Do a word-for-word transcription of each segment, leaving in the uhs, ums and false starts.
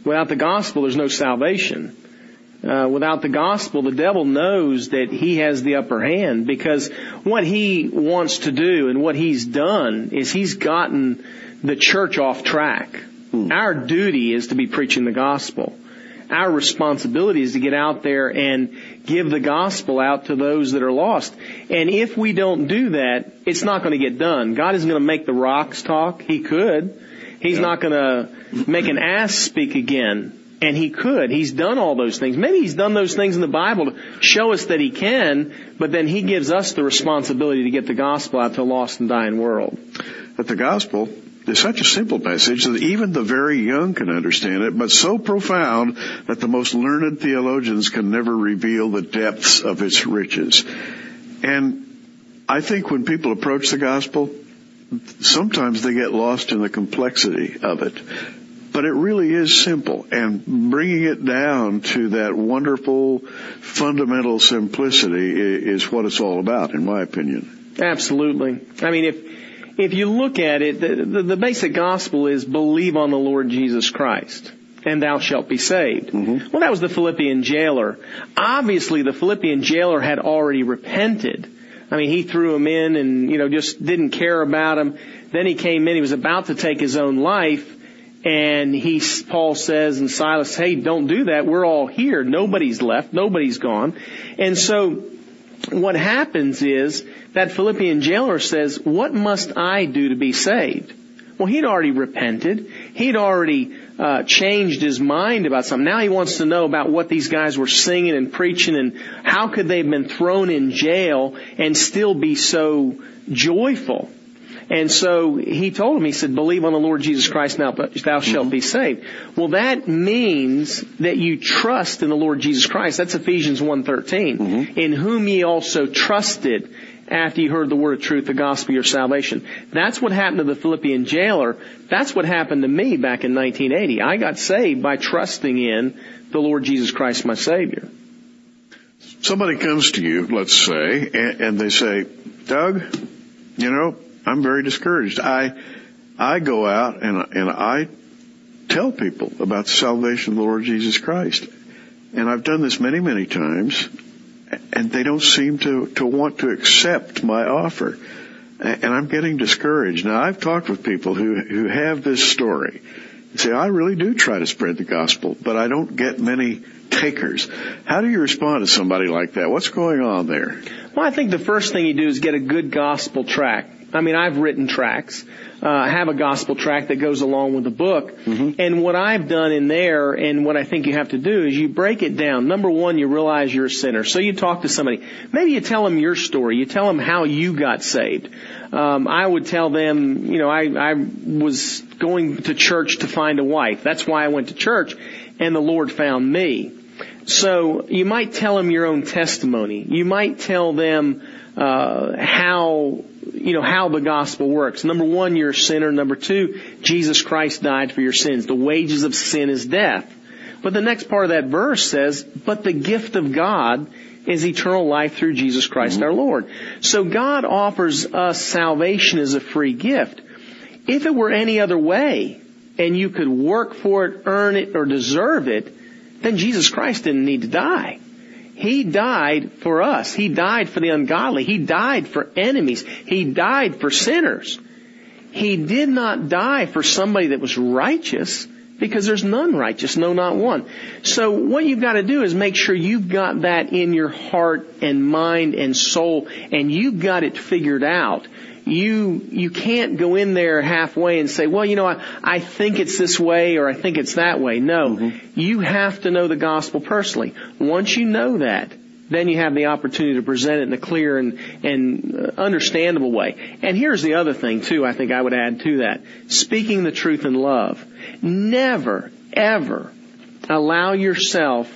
Without the gospel, there's no salvation. Uh, without the gospel, the devil knows that he has the upper hand, because what he wants to do and what he's done is he's gotten the church off track. Hmm. Our duty is to be preaching the gospel. Our responsibility is to get out there and give the gospel out to those that are lost. And if we don't do that, it's not going to get done. God isn't going to make the rocks talk. He could. He's yeah. not going to make an ass speak again. And he could. He's done all those things. Maybe he's done those things in the Bible to show us that he can, but then he gives us the responsibility to get the gospel out to a lost and dying world. But the gospel is such a simple message that even the very young can understand it, but so profound that the most learned theologians can never reveal the depths of its riches. And I think when people approach the gospel, sometimes they get lost in the complexity of it. But it really is simple, and bringing it down to that wonderful fundamental simplicity is what it's all about, in my opinion. Absolutely. I mean, if if you look at it, the, the, the basic gospel is believe on the Lord Jesus Christ, and thou shalt be saved. Mm-hmm. Well, that was the Philippian jailer. Obviously, the Philippian jailer had already repented. I mean, he threw him in and, you know, just didn't care about him. Then he came in, he was about to take his own life. And he, Paul says, and Silas, hey, don't do that. We're all here. Nobody's left. Nobody's gone. And so what happens is that Philippian jailer says, what must I do to be saved? Well, he'd already repented. He'd already uh, changed his mind about something. Now he wants to know about what these guys were singing and preaching, and how could they have been thrown in jail and still be so joyful. And so he told him, he said, believe on the Lord Jesus Christ, now thou shalt be saved. Well, that means that you trust in the Lord Jesus Christ. That's Ephesians one thirteen. Mm-hmm. In whom ye also trusted after you heard the word of truth, the gospel of your salvation. That's what happened to the Philippian jailer. That's what happened to me back in nineteen eighty. I got saved by trusting in the Lord Jesus Christ, my Savior. Somebody comes to you, let's say, and, and they say, Doug, you know, I'm very discouraged. I, I go out and, and I tell people about the salvation of the Lord Jesus Christ. And I've done this many, many times, and they don't seem to, to want to accept my offer. And I'm getting discouraged. Now, I've talked with people who, who have this story. They say, I really do try to spread the gospel, but I don't get many takers. How do you respond to somebody like that? What's going on there? Well, I think the first thing you do is get a good gospel tract. I mean, I've written tracts. Uh, I have a gospel tract that goes along with the book. Mm-hmm. And what I've done in there, and what I think you have to do, is you break it down. Number one, you realize you're a sinner. So you talk to somebody. Maybe you tell them your story. You tell them how you got saved. Um, I would tell them, you know, I, I was going to church to find a wife. That's why I went to church, and the Lord found me. So you might tell them your own testimony. You might tell them uh how, you know, how the gospel works. Number one, you're a sinner. Number two, Jesus Christ died for your sins. The wages of sin is death. But the next part of that verse says, but the gift of God is eternal life through Jesus Christ, mm-hmm. our Lord. So God offers us salvation as a free gift. If it were any other way, and you could work for it, earn it, or deserve it, then Jesus Christ didn't need to die. He died for us. He died for the ungodly. He died for enemies. He died for sinners. He did not die for somebody that was righteous, because there's none righteous, no, not one. So what you've got to do is make sure you've got that in your heart and mind and soul, and you've got it figured out. You you can't go in there halfway and say, well, you know, I, I think it's this way or I think it's that way. No, mm-hmm. You have to know the gospel personally. Once you know that, then you have the opportunity to present it in a clear and, and understandable way. And here's the other thing, too, I think I would add to that. Speaking the truth in love. Never, ever allow yourself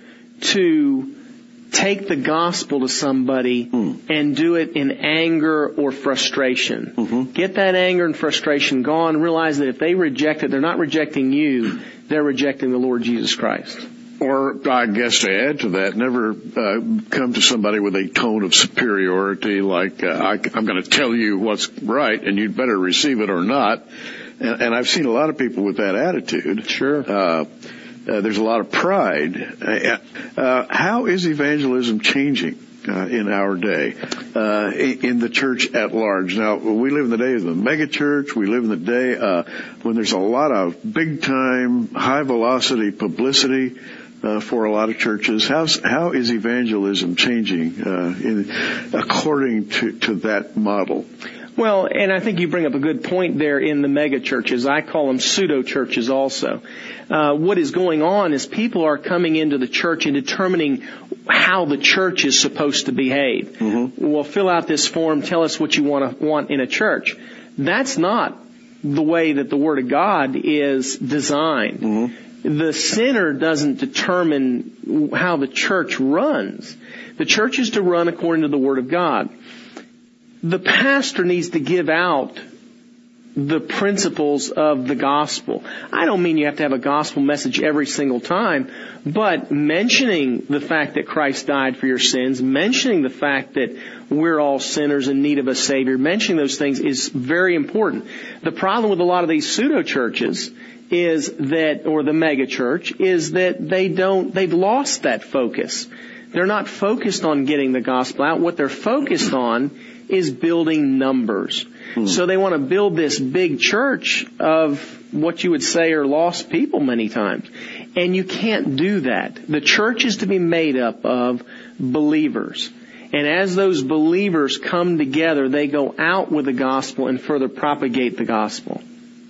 to take the gospel to somebody mm. and do it in anger or frustration. Mm-hmm. Get that anger and frustration gone. Realize that if they reject it, they're not rejecting you. They're rejecting the Lord Jesus Christ. Or, I guess to add to that, never uh, come to somebody with a tone of superiority like, uh, I, I'm going to tell you what's right and you'd better receive it or not. and, and I've seen a lot of people with that attitude. Sure. Uh, uh, there's a lot of pride. Uh, uh, how is evangelism changing uh, in our day, uh, in the church at large? Now, we live in the day of the mega church. We live in the day uh, when there's a lot of big-time, high-velocity publicity uh, for a lot of churches. How's, how is evangelism changing uh, in, according to, to that model? Well, and I think you bring up a good point there in the mega churches. I call them pseudo churches also. Uh, what is going on is people are coming into the church and determining how the church is supposed to behave. Mm-hmm. Well, fill out this form. Tell us what you want to want in a church. That's not the way that the Word of God is designed. Mm-hmm. The sinner doesn't determine how the church runs. The church is to run according to the Word of God. The pastor needs to give out the principles of the gospel. I don't mean you have to have a gospel message every single time, but mentioning the fact that Christ died for your sins, mentioning the fact that we're all sinners in need of a Savior, mentioning those things is very important. The problem with a lot of these pseudo churches is that, or the mega church, is that they don't, they've lost that focus. They're not focused on getting the gospel out. What they're focused on is building numbers. Hmm. So they want to build this big church of what you would say are lost people many times. And you can't do that. The church is to be made up of believers. And as those believers come together, they go out with the gospel and further propagate the gospel.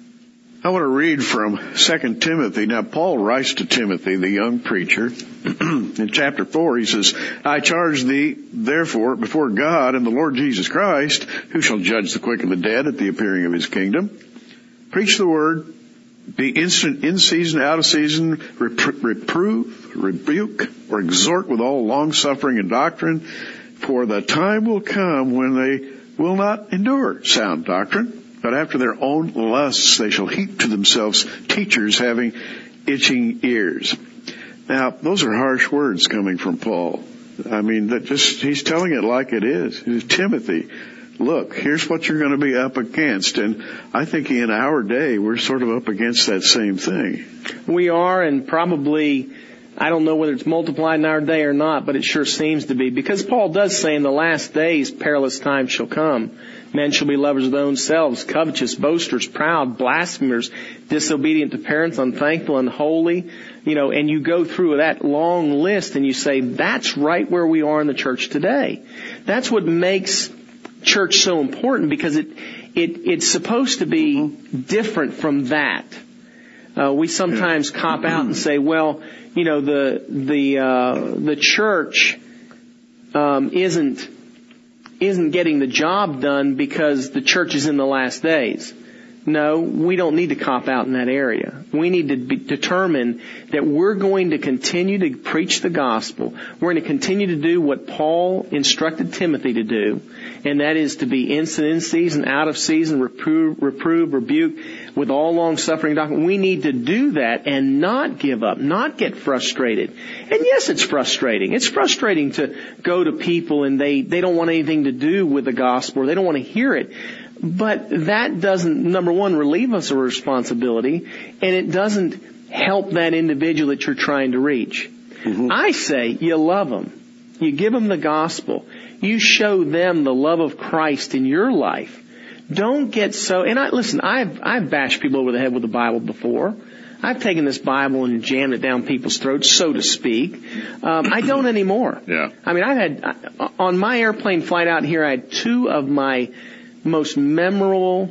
I want to read from Second Timothy. Now, Paul writes to Timothy, the young preacher. In chapter four, he says, I charge thee, therefore, before God and the Lord Jesus Christ, who shall judge the quick and the dead at the appearing of his kingdom. Preach the word, be instant in season, out of season, repro- reprove, rebuke, or exhort with all long-suffering and doctrine, for the time will come when they will not endure sound doctrine. But after their own lusts, they shall heap to themselves teachers having itching ears. Now, those are harsh words coming from Paul. I mean, that just, he's telling it like it is. He's Timothy, look, here's what you're going to be up against. And I think in our day, we're sort of up against that same thing. We are, and probably, I don't know whether it's multiplied in our day or not, but it sure seems to be. Because Paul does say in the last days, perilous times shall come. Men shall be lovers of their own selves, covetous, boasters, proud, blasphemers, disobedient to parents, unthankful, unholy. You know, and you go through that long list and you say, that's right where we are in the church today. That's what makes church so important, because it, it it's supposed to be different from that. Uh, we sometimes cop out and say, well, you know, the the uh, the church um, isn't isn't getting the job done because the church is in the last days. No, we don't need to cop out in that area. We need to be determine that we're going to continue to preach the gospel. We're going to continue to do what Paul instructed Timothy to do, and that is to be instant in season, out of season, reprove, reprove, rebuke, with all long-suffering doctrine. We need to do that and not give up, not get frustrated. And yes, it's frustrating. It's frustrating to go to people and they, they don't want anything to do with the gospel, or they don't want to hear it. But that doesn't, number one, relieve us of responsibility, and it doesn't help that individual that you're trying to reach. Mm-hmm. I say you love them. You give them the gospel. You show them the love of Christ in your life. Don't get so, and I, listen, I've, I've bashed people over the head with the Bible before. I've taken this Bible and jammed it down people's throats, so to speak. Um, I don't anymore. Yeah. I mean, I've had, on my airplane flight out here, I had two of my most memorable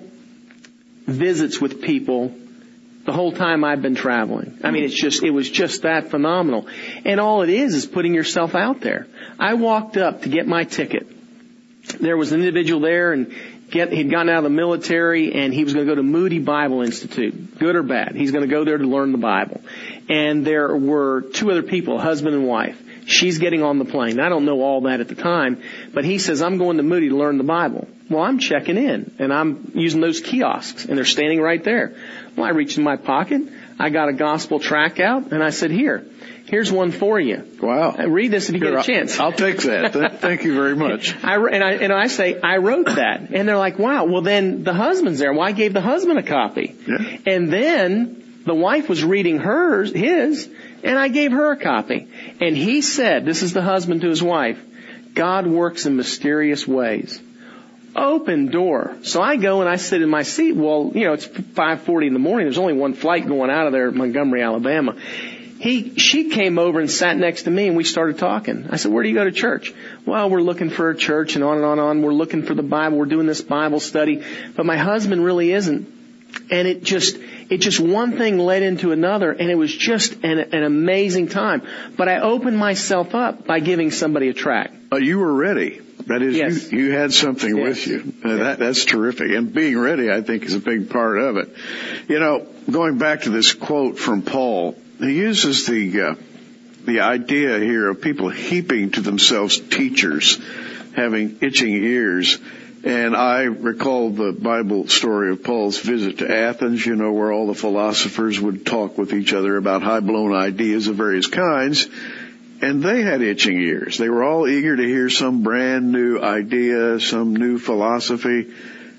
visits with people the whole time I've been traveling. I mean, it's just, it was just that phenomenal. And all it is is putting yourself out there. I walked up to get my ticket. There was an individual there, and get, he'd gotten out of the military, and he was going to go to Moody Bible Institute, good or bad. He's going to go there to learn the Bible. And there were two other people, husband and wife. She's getting on the plane. I don't know all that at the time, but he says, I'm going to Moody to learn the Bible. Well, I'm checking in, and I'm using those kiosks, and they're standing right there. Well, I reach in my pocket. I got a gospel tract out, and I said, here, here's one for you. Wow. Read this if you Here, get a chance. I'll take that. Thank you very much. I, and, I, and I say, I wrote that. And they're like, wow, well then the husband's there. Well, I gave the husband a copy. Yeah. And then the wife was reading hers, his, and I gave her a copy. And he said, this is the husband to his wife, God works in mysterious ways. Open door. So I go and I sit in my seat. Well, you know, it's five forty in the morning. There's only one flight going out of there at Montgomery, Alabama. He, she came over and sat next to me and we started talking. I said, where do you go to church? Well, we're looking for a church and on and on and on. We're looking for the Bible. We're doing this Bible study. But my husband really isn't. And it just, it just one thing led into another and it was just an, an amazing time. But I opened myself up by giving somebody a tract. Uh, you were ready. That is, yes. you, you had something yes. with you. Uh, yes. that, that's terrific. And being ready, I think, is a big part of it. You know, going back to this quote from Paul, he uses the uh, the idea here of people heaping to themselves teachers, having itching ears. And I recall the Bible story of Paul's visit to Athens, you know, where all the philosophers would talk with each other about high-blown ideas of various kinds. And they had itching ears. They were all eager to hear some brand new idea, some new philosophy.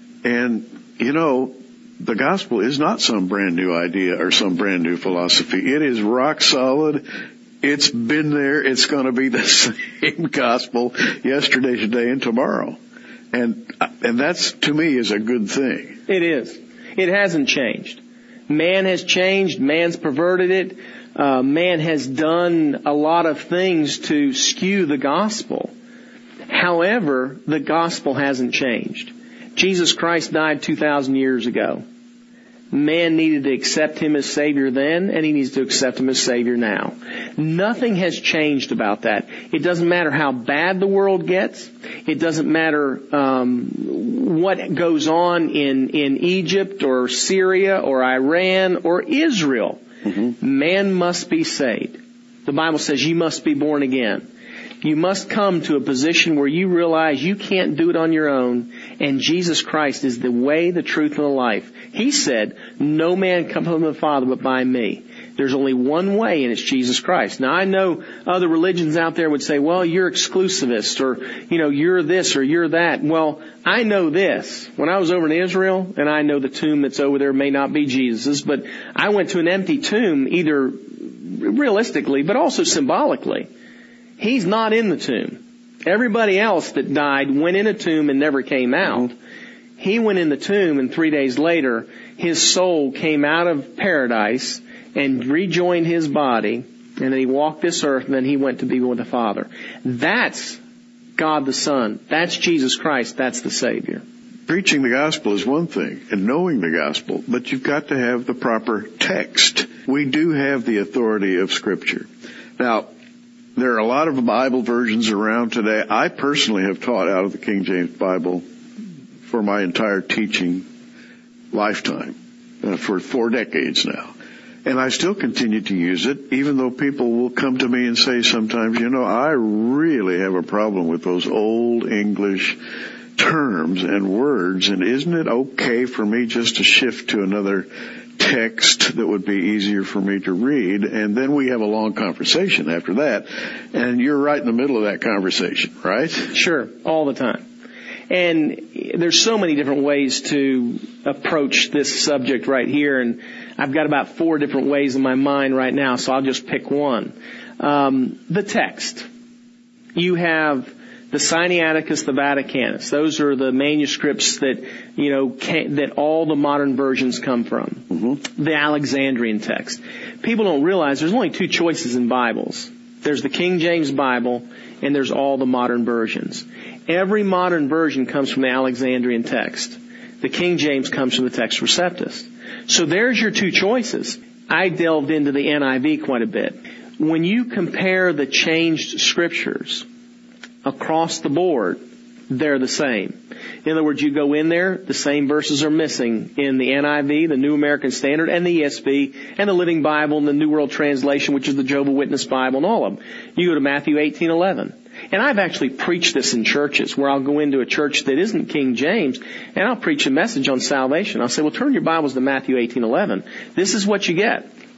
And, you know, the gospel is not some brand new idea or some brand new philosophy. It is rock solid. It's been there. It's going to be the same gospel yesterday, today, and tomorrow. And, and that's, to me, is a good thing. It is. It hasn't changed. Man has changed. Man's perverted it. Uh, man has done a lot of things to skew the gospel. However, the gospel hasn't changed. Jesus Christ died two thousand years ago. Man needed to accept Him as Savior then, and he needs to accept Him as Savior now. Nothing has changed about that. It doesn't matter how bad the world gets. It doesn't matter um, what goes on in, in Egypt or Syria or Iran or Israel. Mm-hmm. Man must be saved. The Bible says you must be born again. You must come to a position where you realize you can't do it on your own, and Jesus Christ is the way, the truth, and the life. He said, no man comes from the Father but by me. There's only one way, and it's Jesus Christ. Now, I know other religions out there would say, well, you're exclusivist, or, you know, you're this or you're that. Well, I know this. When I was over in Israel, and I know the tomb that's over there may not be Jesus's, but I went to an empty tomb, either realistically, but also symbolically. He's not in the tomb. Everybody else that died went in a tomb and never came out. He went in the tomb, and three days later, his soul came out of paradise and rejoined his body, and then he walked this earth, and then he went to be with the Father. That's God the Son. That's Jesus Christ. That's the Savior. Preaching the gospel is one thing, and knowing the gospel, but you've got to have the proper text. We do have the authority of Scripture. Now, there are a lot of Bible versions around today. I personally have taught out of the King James Bible for my entire teaching lifetime, uh, for four decades now. And I still continue to use it, even though people will come to me and say sometimes, you know, I really have a problem with those old English terms and words, and isn't it okay for me just to shift to another text that would be easier for me to read? And then we have a long conversation after that, and you're right in the middle of that conversation, right? Sure, all the time. And there's so many different ways to approach this subject right here, and I've got about four different ways in my mind right now, so I'll just pick one. Um, the text. You have the Sinaiticus, the Vaticanus. Those are the manuscripts that, you know, can, that all the modern versions come from. Mm-hmm. The Alexandrian text. People don't realize there's only two choices in Bibles. There's the King James Bible, and there's all the modern versions. Every modern version comes from the Alexandrian text. The King James comes from the Textus Receptus. So there's your two choices. I delved into the N I V quite a bit. When you compare the changed scriptures across the board, they're the same. In other words, you go in there, the same verses are missing in the N I V, the New American Standard, and the E S V, and the Living Bible, and the New World Translation, which is the Jehovah's Witness Bible, and all of them. You go to Matthew eighteen eleven. And I've actually preached this in churches where I'll go into a church that isn't King James, and I'll preach a message on salvation. I'll say, well, turn your Bibles to Matthew eighteen eleven. This is what you get.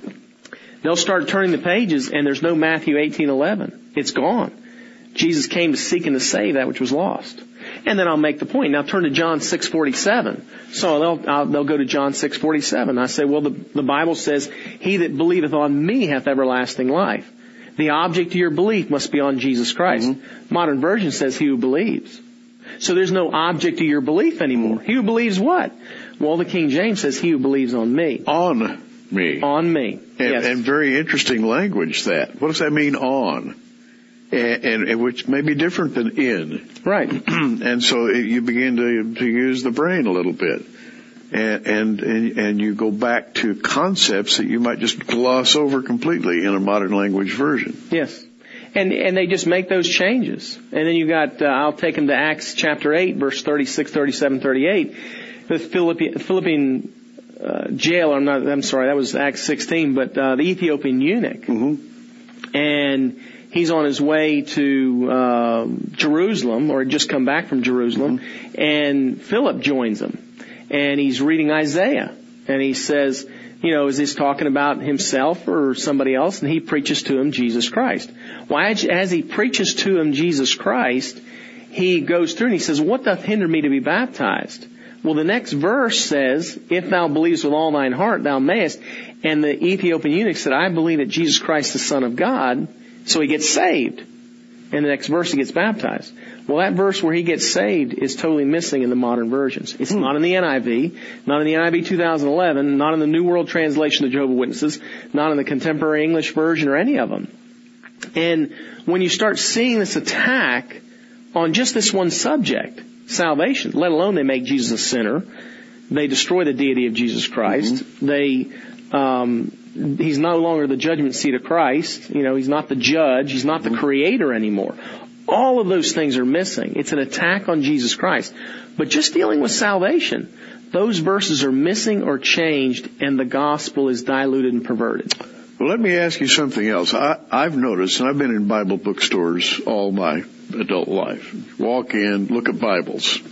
They'll start turning the pages and there's no Matthew eighteen eleven. It's gone. Jesus came to seek and to save that which was lost. And then I'll make the point. Now turn to John six forty-seven. So they'll, I'll, they'll go to John six forty-seven. I say, well, the, the Bible says, he that believeth on me hath everlasting life. The object of your belief must be on Jesus Christ. Mm-hmm. Modern version says, he who believes. So there's no object of your belief anymore. Mm-hmm. He who believes what? Well, the King James says, he who believes on me. On me. On me. And, yes. and very interesting language that. What does that mean, on? And, and, and which may be different than in. Right. And so it, you begin to, to use the brain a little bit. And, and, and, and you go back to concepts that you might just gloss over completely in a modern language version. Yes. And, and they just make those changes. And then you got, uh, I'll take them to Acts chapter eight, verse thirty-six, thirty-seven, thirty-eight. The Philippian, Philippian, uh, jailer, I'm not, I'm sorry, that was Acts sixteen, but, uh, the Ethiopian eunuch. Mm-hmm. And he's on his way to, uh, Jerusalem, or had just come back from Jerusalem, mm-hmm. and Philip joins him. And he's reading Isaiah. And he says, you know, is this talking about himself or somebody else? And he preaches to him Jesus Christ. Well, as he preaches to him Jesus Christ, he goes through and he says, what doth hinder me to be baptized? Well, the next verse says, if thou believest with all thine heart, thou mayest. And the Ethiopian eunuch said, I believe that Jesus Christ is the Son of God. So he gets saved. And the next verse he gets baptized. Well, that verse where he gets saved is totally missing in the modern versions. It's hmm. not in the N I V, not in the N I V two thousand eleven, not in the New World Translation of Jehovah's Witnesses, not in the Contemporary English Version or any of them. And when you start seeing this attack on just this one subject, salvation, let alone they make Jesus a sinner, they destroy the deity of Jesus Christ, mm-hmm. they, um, he's no longer the judgment seat of Christ. You know, he's not the judge. He's not the creator anymore. All of those things are missing. It's an attack on Jesus Christ. But just dealing with salvation, those verses are missing or changed, and the gospel is diluted and perverted. Well, let me ask you something else. I, I've noticed, and I've been in Bible bookstores all my adult life. Walk in, look at Bibles.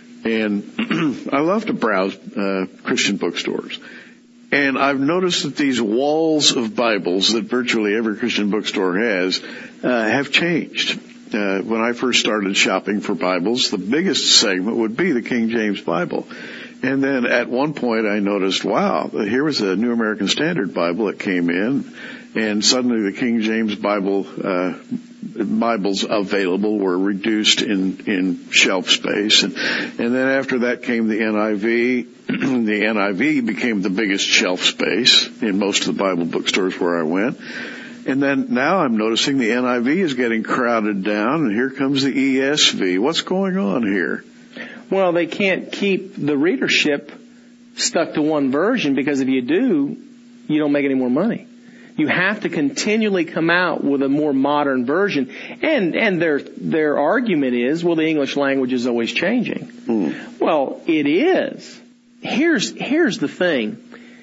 And I love to browse uh, Christian bookstores. And I've noticed that these walls of Bibles that virtually every Christian bookstore has uh, have changed. Uh, when I first started shopping for Bibles, the biggest segment would be the King James Bible. And then at one point I noticed, wow, here was a New American Standard Bible that came in, and suddenly the King James Bible uh Bibles available were reduced in, in shelf space. And, and then after that came the N I V. The N I V became the biggest shelf space in most of the Bible bookstores where I went. And then now I'm noticing the N I V is getting crowded down, and here comes the E S V. What's going on here? Well, they can't keep the readership stuck to one version, because if you do, you don't make any more money. You have to continually come out with a more modern version. And, and their, their argument is, well, the English language is always changing. Mm. Well, it is. Here's, here's the thing.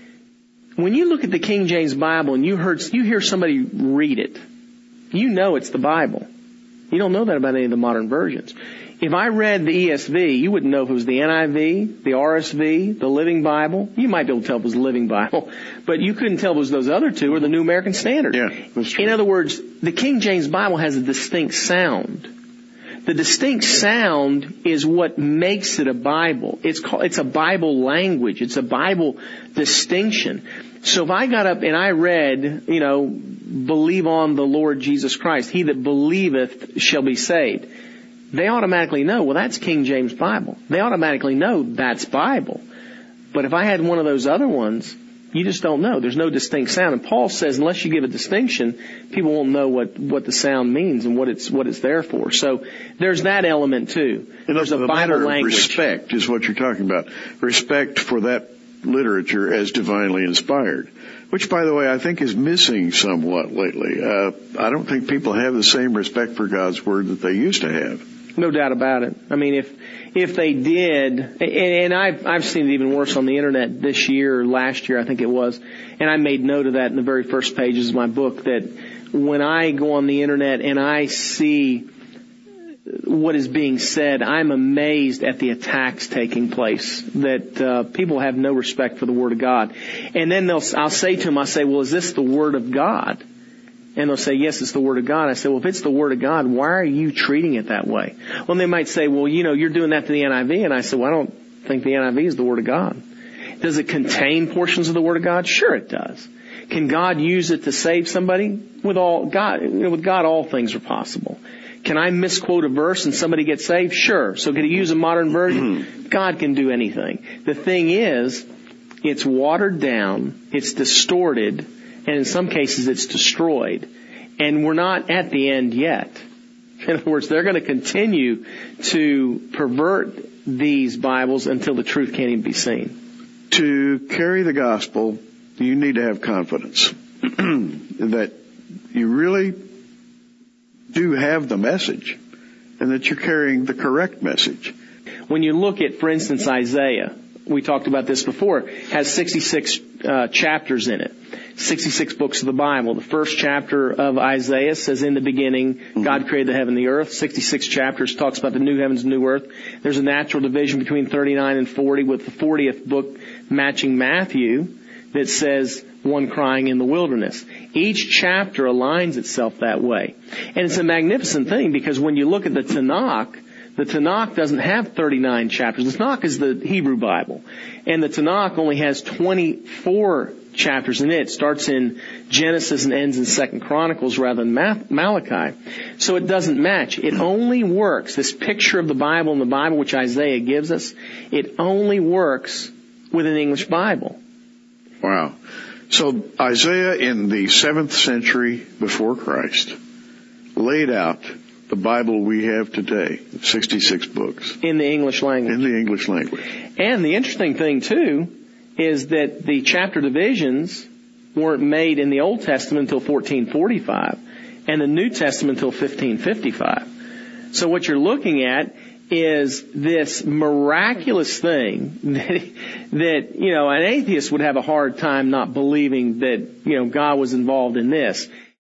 When you look at the King James Bible and you heard, you hear somebody read it, you know it's the Bible. You don't know that about any of the modern versions. If I read the E S V, you wouldn't know if it was the N I V, the R S V, the Living Bible. You might be able to tell if it was the Living Bible, but you couldn't tell if it was those other two or the New American Standard. Yeah, that's true. In other words, the King James Bible has a distinct sound. The distinct sound is what makes it a Bible. It's called, it's a Bible language. It's a Bible distinction. So if I got up and I read, you know, believe on the Lord Jesus Christ, he that believeth shall be saved, they automatically know, well, that's King James Bible. They automatically know that's Bible. But if I had one of those other ones, you just don't know. There's no distinct sound. And Paul says unless you give a distinction, people won't know what, what the sound means and what it's, what it's there for. So there's that element too. And there's a the Bible matter language. Of respect is what you're talking about. Respect for that literature as divinely inspired, which, by the way, I think is missing somewhat lately. Uh, I don't think people have the same respect for God's Word that they used to have. No doubt about it. I mean, if if they did, and, and I've I've seen it even worse on the internet this year or last year, I think it was, and I made note of that in the very first pages of my book, that when I go on the internet and I see what is being said, I'm amazed at the attacks taking place, that uh, people have no respect for the Word of God. And then they'll, I'll say to them, I say, well, is this the Word of God? And they'll say, yes, it's the Word of God. I say, well, if it's the Word of God, why are you treating it that way? Well, and they might say, well, you know, you're doing that to the N I V. And I say, well, I don't think the N I V is the Word of God. Does it contain portions of the Word of God? Sure it does. Can God use it to save somebody? With all God, you know, with God, all things are possible. Can I misquote a verse and somebody get saved? Sure. So can he use a modern version? God can do anything. The thing is, it's watered down, it's distorted, and in some cases it's destroyed. And we're not at the end yet. In other words, they're going to continue to pervert these Bibles until the truth can't even be seen. To carry the gospel, you need to have confidence that you really do have the message and that you're carrying the correct message. When you look at, for instance, Isaiah, we talked about this before, has sixty-six uh, chapters in it, sixty-six books of the Bible. The first chapter of Isaiah says, in the beginning, mm-hmm. God created the heaven and the earth. sixty-six chapters talks about the new heavens and new earth. There's a natural division between thirty-nine and forty, with the fortieth book matching Matthew, that says one crying in the wilderness. Each chapter aligns itself that way. And it's a magnificent thing, because when you look at the Tanakh, the Tanakh doesn't have thirty-nine chapters. The Tanakh is the Hebrew Bible. And the Tanakh only has twenty-four chapters in it. It starts in Genesis and ends in Second Chronicles rather than Malachi. So it doesn't match. It only works. This picture of the Bible in the Bible, which Isaiah gives us, it only works with an English Bible. Wow. So Isaiah in the seventh century before Christ laid out the Bible we have today, sixty-six books. In the English language. In the English language. And the interesting thing, too, is that the chapter divisions weren't made in the Old Testament until fourteen forty-five, and the New Testament until fifteen fifty-five. So what you're looking at is this miraculous thing that, that, you know, an atheist would have a hard time not believing that, you know, God was involved in this.